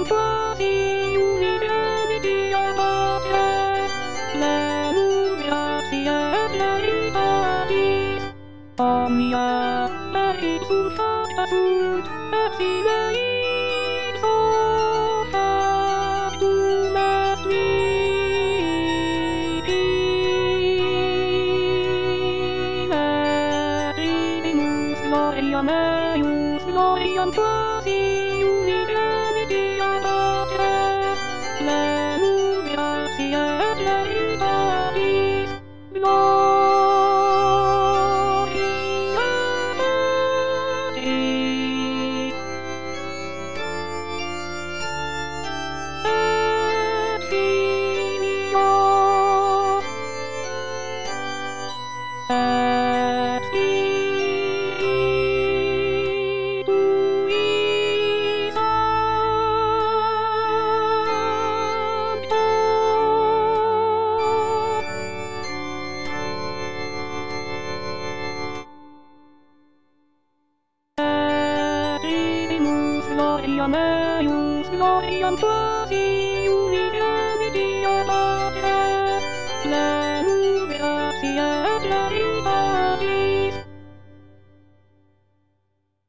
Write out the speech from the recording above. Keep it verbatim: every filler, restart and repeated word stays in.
quasi un'infinity abate, la lumia lei patis, omnia lei sulfata sunt, epsi lei sulfatum est vivi, gloria meus, gloriam quasi un'infinity abate, plenum gratia et lei patis, gloria Dei. Et Filio, et Spiritui Sancto. Et Divimus gloria meus, gloriam quasi un'infinity abate, plenum gratia et lei